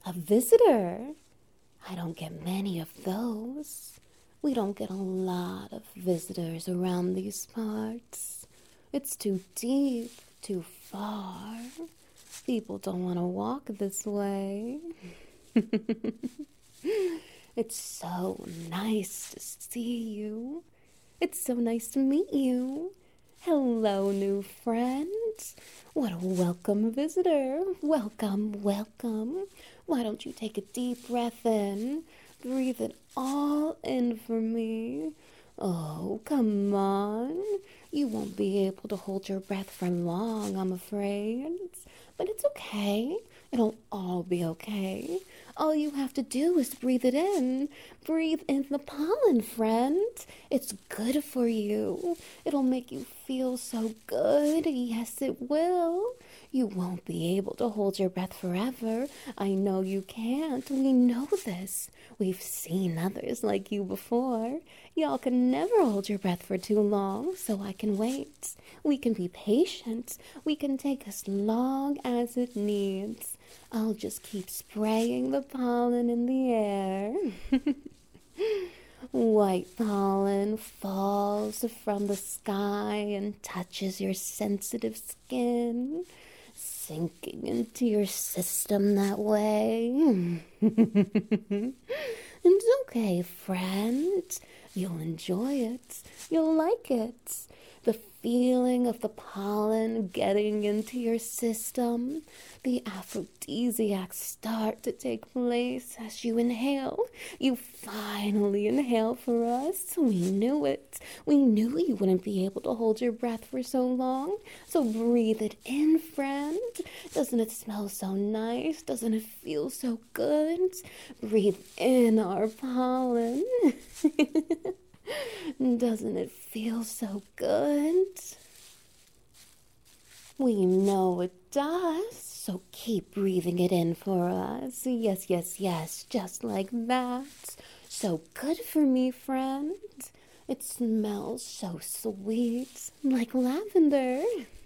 A visitor? I don't get many of those. We don't get a lot of visitors around these parts. It's too deep, too far. People don't want to walk this way. It's so nice to see you. It's so nice to meet you. Hello, new friend. What a welcome visitor. Welcome, welcome. Why don't you take a deep breath in? Breathe it all in for me. Oh, come on. You won't be able to hold your breath for long, I'm afraid. But it's okay. It'll all be okay. All you have to do is breathe it in. Breathe in the pollen, friend. It's good for you. It'll make you feel so good. Yes, it will. You won't be able to hold your breath forever. I know you can't. We know this. We've seen others like you before. Y'all can never hold your breath for too long, so I can wait. We can be patient. We can take as long as it needs. I'll just keep spraying the pollen in the air. White pollen falls from the sky and touches your sensitive skin, sinking into your system that way. It's okay, friend. You'll enjoy it. You'll like it. The feeling of the pollen getting into your system, the aphrodisiacs start to take place as you inhale. You finally inhale for us. We knew it. We knew you wouldn't be able to hold your breath for so long. So breathe it in, friend. Doesn't it smell so nice? Doesn't it feel so good? Breathe in our pollen. Doesn't it feel so good? We know it does, so keep breathing it in for us. Yes, yes, yes, just like that. So good for me, friend. It smells so sweet, like lavender.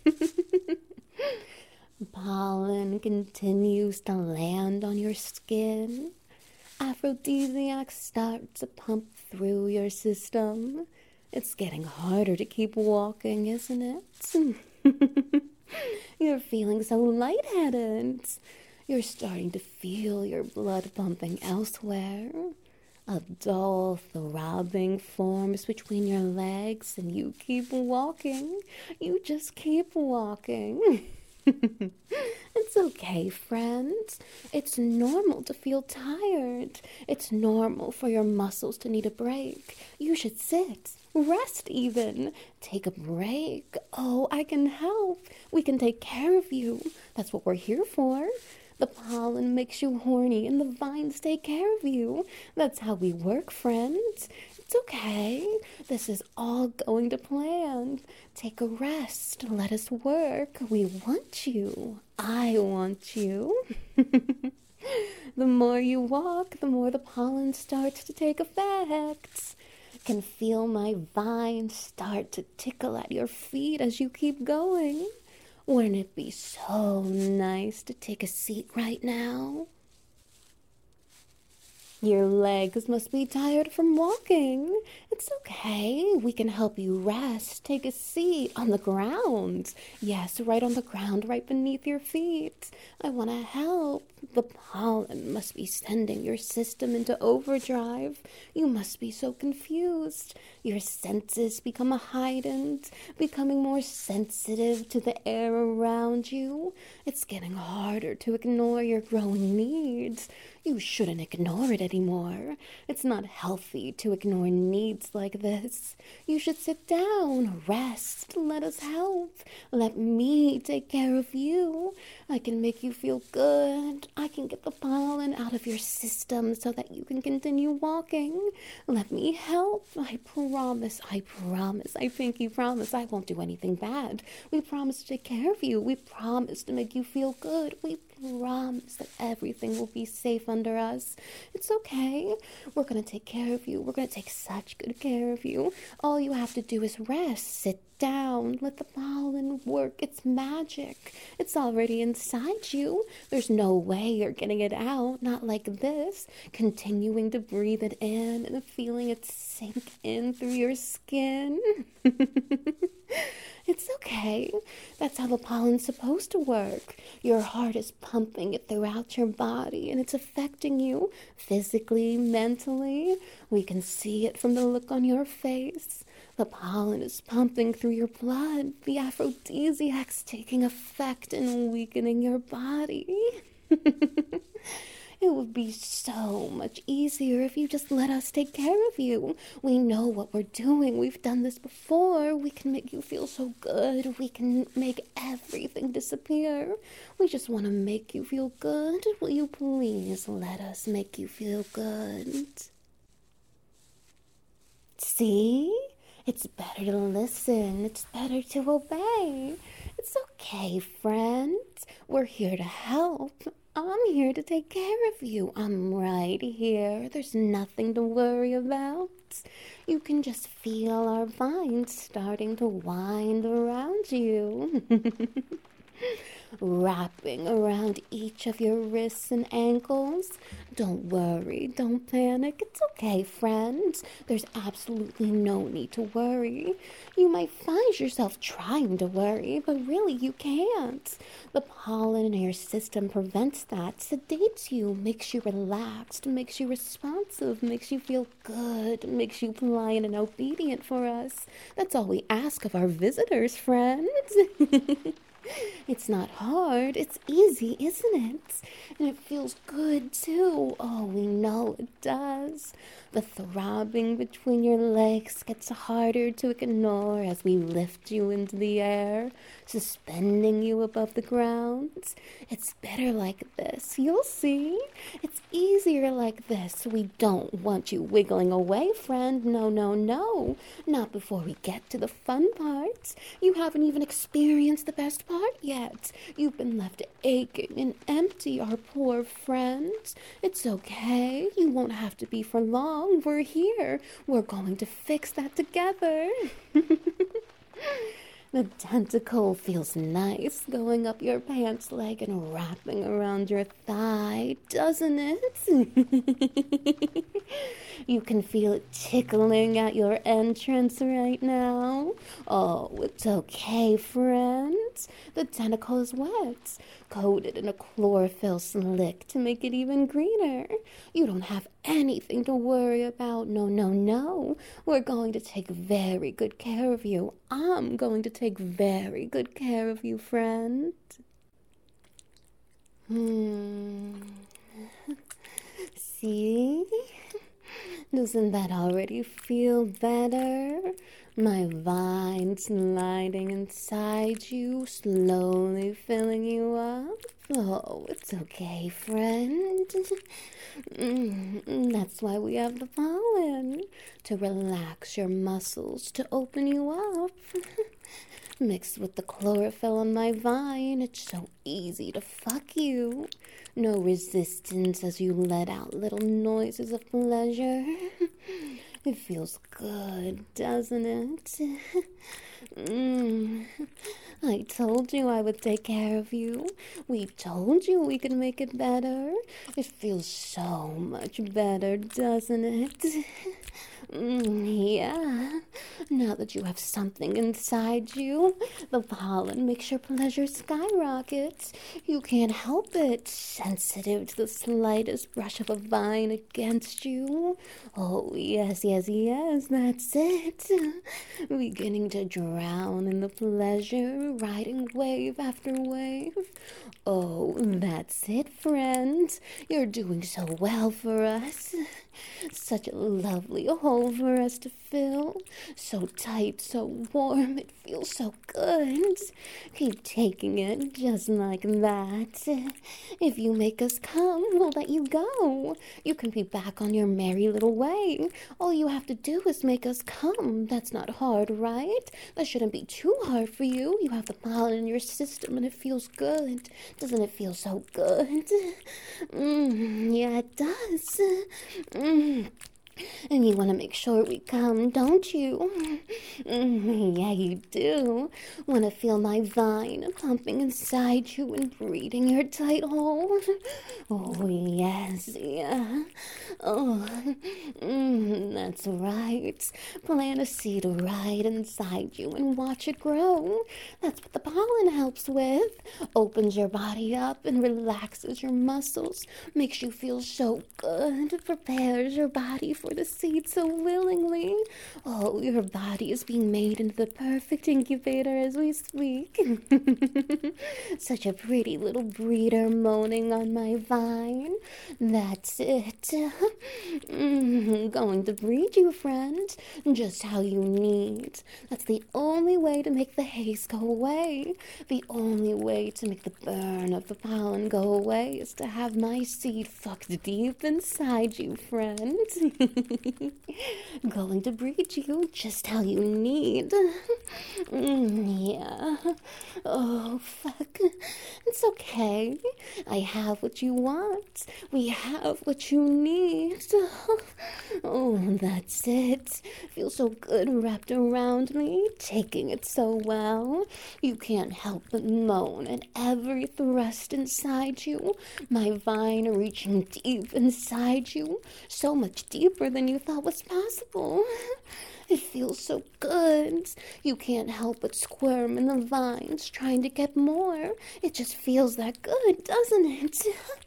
Pollen continues to land on your skin. Aphrodisiacs start to pump through your system. It's getting harder to keep walking, isn't it? You're feeling so lightheaded. You're starting to feel your blood pumping elsewhere. A dull throbbing forms between your legs, and you keep walking. You just keep walking. It's okay, friends. It's normal to feel tired. It's normal for your muscles to need a break. You should sit, rest even. Take a break. Oh, I can help. We can take care of you. That's what we're here for. The pollen makes you horny and the vines take care of you. That's how we work, friends. It's okay. This is all going to plan. Take a rest. Let us work. We want you. I want you. The more you walk, the more the pollen starts to take effect. Can feel my vines start to tickle at your feet as you keep going. Wouldn't it be so nice to take a seat right now? Your legs must be tired from walking. It's okay. We can help you rest. Take a seat on the ground. Yes, right on the ground, right beneath your feet. I want to help. The pollen must be sending your system into overdrive. You must be so confused. Your senses become heightened, becoming more sensitive to the air around you. It's getting harder to ignore your growing needs. You shouldn't ignore it anymore. It's not healthy to ignore needs like this. You should sit down, rest, let us help. Let me take care of you. I can make you feel good. I can get the pollen out of your system so that you can continue walking. Let me help. I promise, I pinky promise I won't do anything bad. We promise to take care of you. We promise to make you feel good. We promise that everything will be safe under us. It's okay. We're gonna take care of you. We're gonna take such good care of you. All you have to do is rest, sit down, let the pollen work its magic. It's already inside you. There's no way you're getting it out, not like this. Continuing to breathe it in and feeling it sink in through your skin. It's okay. That's how the pollen's supposed to work. Your heart is pumping it throughout your body and it's affecting you physically, mentally. We can see it from the look on your face. The pollen is pumping through your blood. The aphrodisiac's taking effect and weakening your body. It would be so much easier if you just let us take care of you. We know what we're doing. We've done this before. We can make you feel so good. We can make everything disappear. We just want to make you feel good. Will you please let us make you feel good? See? It's better to listen. It's better to obey. It's okay, friends. We're here to help. I'm here to take care of you. I'm right here. There's nothing to worry about. You can just feel our vines starting to wind around you. Wrapping around each of your wrists and ankles. Don't worry, don't panic. It's okay, friends. There's absolutely no need to worry. You might find yourself trying to worry, but really you can't. The pollen in your system prevents that, sedates you, makes you relaxed, makes you responsive, makes you feel good, makes you pliant and obedient for us. That's all we ask of our visitors, friends. It's not hard. It's easy, isn't it? And it feels good, too. Oh, we know it does. The throbbing between your legs gets harder to ignore as we lift you into the air, suspending you above the ground. It's better like this. You'll see. It's easier like this. We don't want you wiggling away, friend. No, no, no. Not before we get to the fun part. You haven't even experienced the best part yet. You've been left aching and empty, our poor friend. It's okay. You won't have to be for long. We're here. We're going to fix that together. The tentacle feels nice going up your pants leg and wrapping around your thigh, doesn't it? You can feel it tickling at your entrance right now. Oh, it's okay, friends. The tentacle is wet, coated in a chlorophyll slick to make it even greener. You don't have anything to worry about. No, no, no. We're going to take very good care of you. I'm going to take very good care of you, friend. See? Doesn't that already feel better? My vine sliding inside you, slowly filling you up. Oh, it's okay, friend. That's why we have the pollen. To relax your muscles, to open you up. Mixed with the chlorophyll on my vine, it's so easy to fuck you. No resistance as you let out little noises of pleasure. It feels good, doesn't it? I told you I would take care of you. We told you we could make it better. It feels so much better, doesn't it? Yeah. Now that you have something inside you, the pollen makes your pleasure skyrocket. You can't help it. Sensitive to the slightest brush of a vine against you. Oh, yes, yes, yes, that's it. Beginning to drown in the pleasure, riding wave after wave. Oh, that's it, friends. You're doing so well for us. Such a lovely, all for us to fill. So tight, so warm, it feels so good. Keep taking it just like that. If you make us come, we'll let you go. You can be back on your merry little way. All you have to do is make us come. That's not hard, right? That shouldn't be too hard for you. You have the pollen in your system and it feels good. Doesn't it feel so good? Yeah, it does. And you want to make sure we come, don't you? Yeah, you do. Want to feel my vine pumping inside you and breathing your tight hole? Oh, yes, yeah. Oh, that's right. Plant a seed right inside you and watch it grow. That's what the pollen helps with. Opens your body up and relaxes your muscles. Makes you feel so good. Prepares your body for the seed so willingly. Oh, your body is being made into the perfect incubator as we speak. Such a pretty little breeder moaning on my vine. That's it. Going to breed you, friend, just how you need. That's the only way to make the haze go away. The only way to make the burn of the pollen go away is to have my seed fucked deep inside you, friend. Going to breed you just how you need. Yeah. Oh, fuck. It's okay. I have what you want. We have what you need. Oh, that's it. Feels so good wrapped around me, taking it so well. You can't help but moan at every thrust inside you. My vine reaching deep inside you, so much deeper than you thought was possible. It feels so good. You can't help but squirm in the vines, trying to get more. It just feels that good, doesn't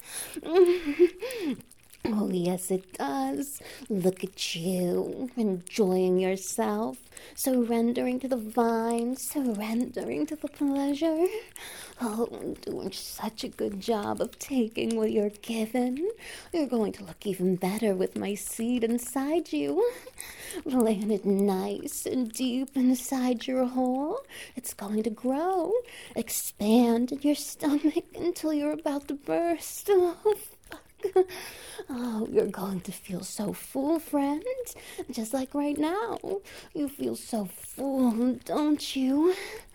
it? Oh, yes, it does. Look at you, enjoying yourself, surrendering to the vine, surrendering to the pleasure. Oh, doing such a good job of taking what you're given. You're going to look even better with my seed inside you. Planted nice and deep inside your hole. It's going to grow, expand in your stomach until you're about to burst. Oh, fuck. Oh, you're going to feel so full, friend. Just like right now. You feel so full, don't you?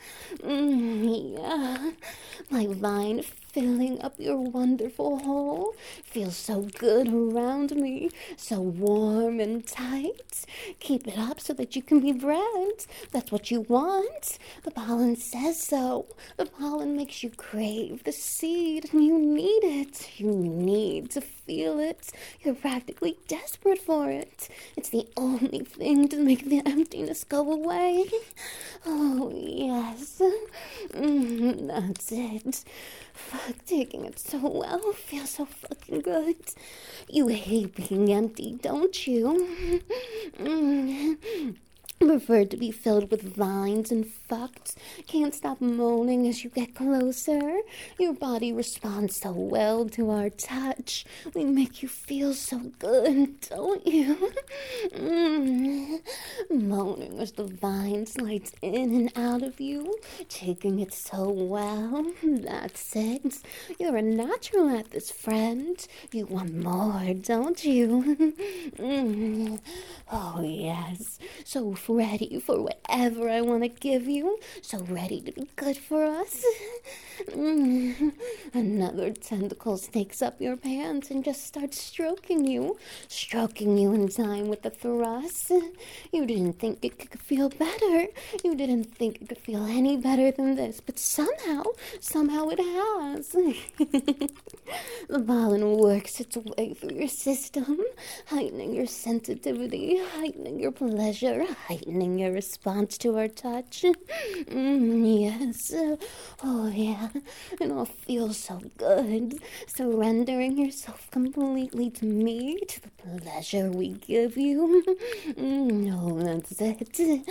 Yeah. My vine filling up your wonderful hole. Feels so good around me. So warm and tight. Keep it up so that you can be bred. That's what you want. The pollen says so. The pollen makes you crave the seed, and you need it. You need to feel it. You're practically desperate for it. It's the only thing to make the emptiness go away. Oh, yes. That's it. Fuck, taking it so well. Feels so fucking good. You hate being empty, don't you? Prefer to be filled with vines and fucked. Can't stop moaning as you get closer. Your body responds so well to our touch. We make you feel so good, don't you? Moaning as the vine slides in and out of you, taking it so well. That's it. You're a natural at this, friend. You want more, don't you? Oh, yes. So ready for whatever I want to give you. So ready to be good for us. Another tentacle snakes up your pants and just starts stroking you in time with the thrust. You didn't think it could feel better. You didn't think it could feel any better than this, but somehow it has. The pollen works its way through your system, heightening your sensitivity, heightening your pleasure, heightening your response to our touch. Yes. Oh, yeah. It all feels so good. Surrendering yourself completely to me, to the pleasure we give you. Oh, that's it.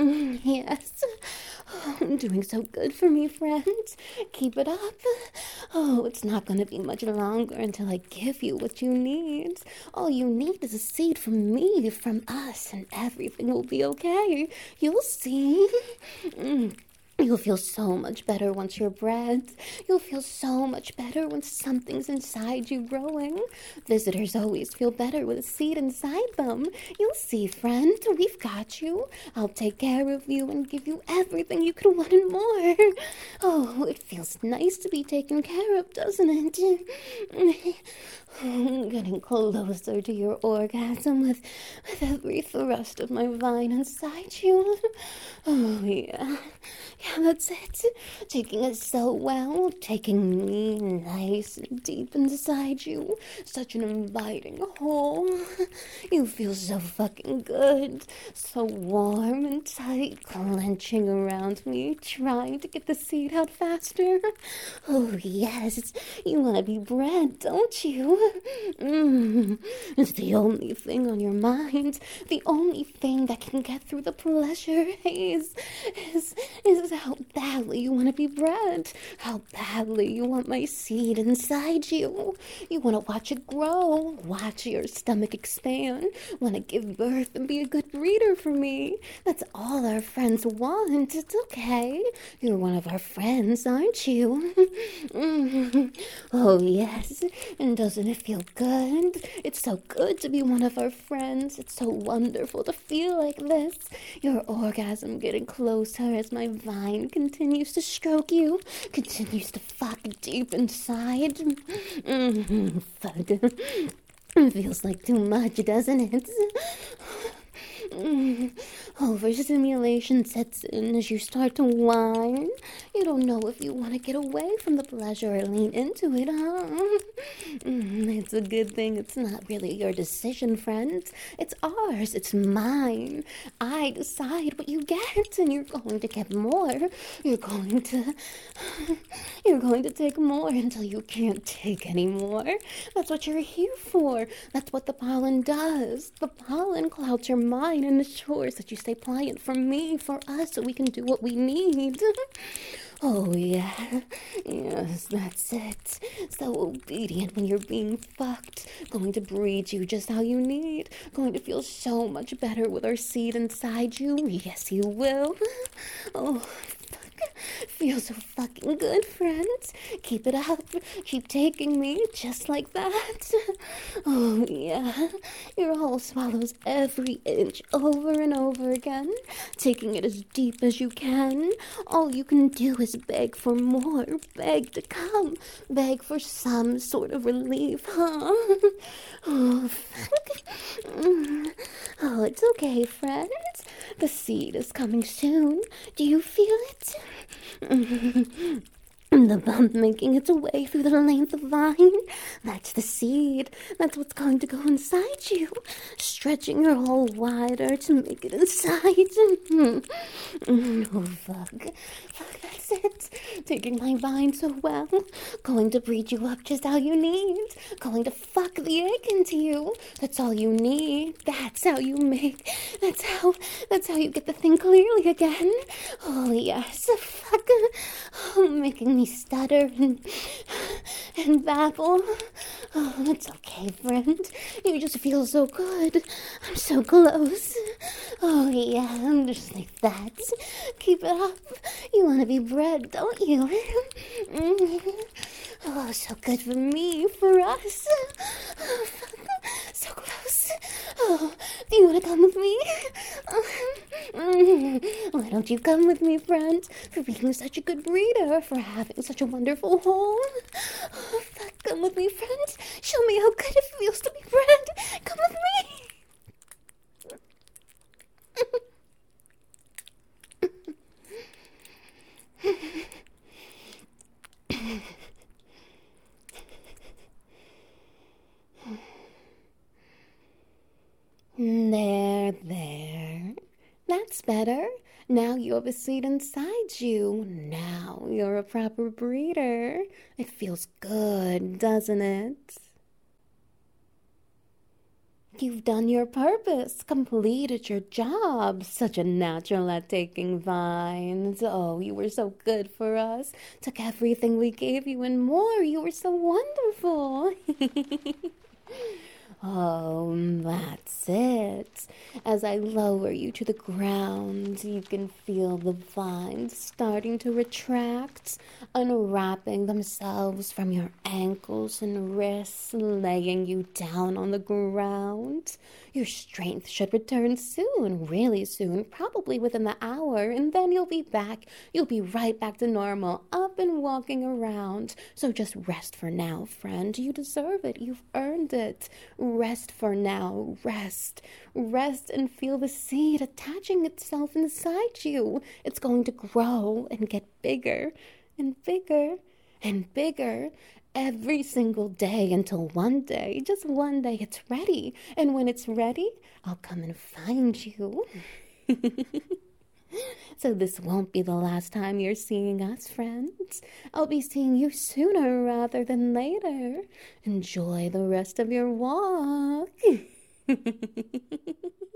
Yes. Oh, doing so good for me, friend. Keep it up. Oh, it's not going to be much longer until I give you what you need. All you need is a seed from me, from us, and everything will be okay. You'll see. You'll feel so much better once you're bred. You'll feel so much better when something's inside you growing. Visitors always feel better with a seed inside them. You'll see, friend. We've got you. I'll take care of you and give you everything you could want and more. Oh, it feels nice to be taken care of, doesn't it? Getting closer to your orgasm with every thrust of my vine inside you. Oh, yeah. Yeah, that's it. Taking it so well. Taking me nice and deep inside you. Such an inviting hole. You feel so fucking good. So warm and tight, clenching around me, trying to get the seed out faster. Oh, yes. You want to be bred, don't you? It's the only thing on your mind. The only thing that can get through the pleasure haze is how badly you want to be bred. How badly you want my seed inside you. You want to watch it grow, watch your stomach expand, want to give birth and be a good breeder for me. That's all our friends want. It's okay. You're one of our friends, aren't you? Oh, yes. And doesn't it feel good? It's so good to be one of our friends. It's so wonderful to feel like this. Your orgasm getting closer as my vine continues to stroke you, continues to fuck deep inside. Fuck. It feels like too much, doesn't it? Overstimulation sets in as you start to whine. You don't know if you want to get away from the pleasure or lean into it, huh? It's a good thing it's not really your decision, friend. It's ours. It's mine. I decide what you get, and you're going to get more. You're going to take more until you can't take any more. That's what you're here for. That's what the pollen does. The pollen clouds your mind and ensures that you stay pliant for me, for us, so we can do what we need. Oh, yeah. Yes, that's it. So obedient when you're being fucked. Going to breed you just how you need. Going to feel so much better with our seed inside you. Yes, you will. Oh, feels so fucking good, friends. Keep it up. Keep taking me just like that. Oh, yeah. Your hole swallows every inch over and over again, taking it as deep as you can. All you can do is beg for more, beg to come, beg for some sort of relief, huh? Oh, fuck. Oh, it's okay, friends. The seed is coming soon. Do you feel it? The bump making its way through the length of vine. That's the seed. That's what's going to go inside you. Stretching your hole wider to make it inside. Oh, fuck. Fuck, that's it. Taking my vine so well. Going to breed you up just how you need. Going to fuck the egg into you. That's all you need. That's how you make. That's how you get the thing clearly again. Oh, yes. Fuck. Oh, making me stutter and babble. Oh, it's okay, friend. You just feel so good. I'm so close. Oh, yeah, I'm just like that. Keep it up. You want to be bred, don't you? Oh, so good for me, for us. Oh, so close. Oh, do you want to come with me? Why don't you come with me, friend? For being such a good breeder, for having such a wonderful home. Oh, come with me, friend. Show me how good it feels to be bred. Come with me. There. That's better. Now you have a seed inside you. Now you're a proper breeder. It feels good, doesn't it? You've done your purpose, completed your job. Such a natural at taking vines. Oh, you were so good for us. Took everything we gave you and more. You were so wonderful. Oh, that's it. As I lower you to the ground, you can feel the vines starting to retract, unwrapping themselves from your ankles and wrists, laying you down on the ground. Your strength should return soon, really soon, probably within the hour, and then you'll be back. You'll be right back to normal, up and walking around. So just rest for now, friend. You deserve it. You've earned it. Rest for now. Rest. Rest and feel the seed attaching itself inside you. It's going to grow and get bigger and bigger and bigger every single day until one day, just one day, it's ready. And when it's ready, I'll come and find you. So this won't be the last time you're seeing us, friends. I'll be seeing you sooner rather than later. Enjoy the rest of your walk.